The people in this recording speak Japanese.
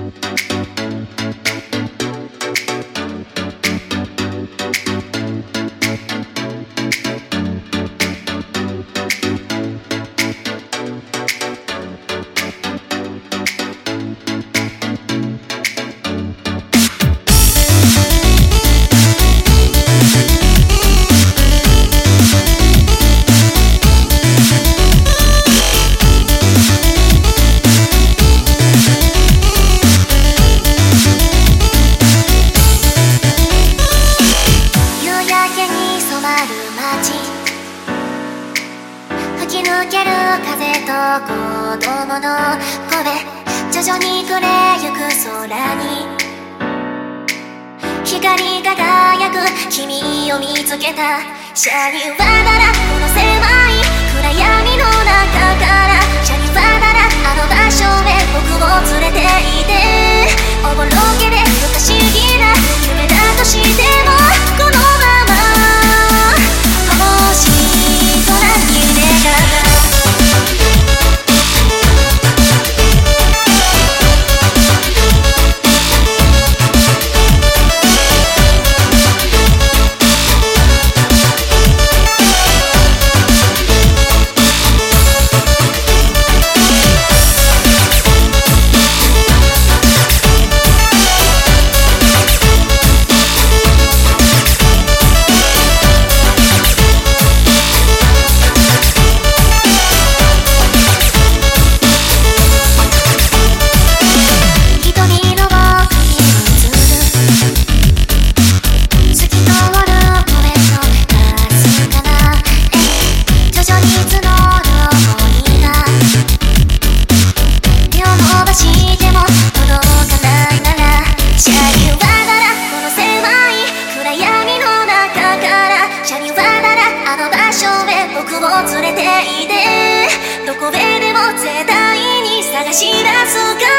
吹き抜ける風と子供の声、徐々に暮れゆく空に光り輝く君を見つけた。シャニワならこの狭い暗闇の中から、シャニワならあの場所へ僕を連れて行って、おぼろげで不可思議な夢だとしてもこのまま星空に願う。僕を連れて行って、どこへでも絶対に探し出すから。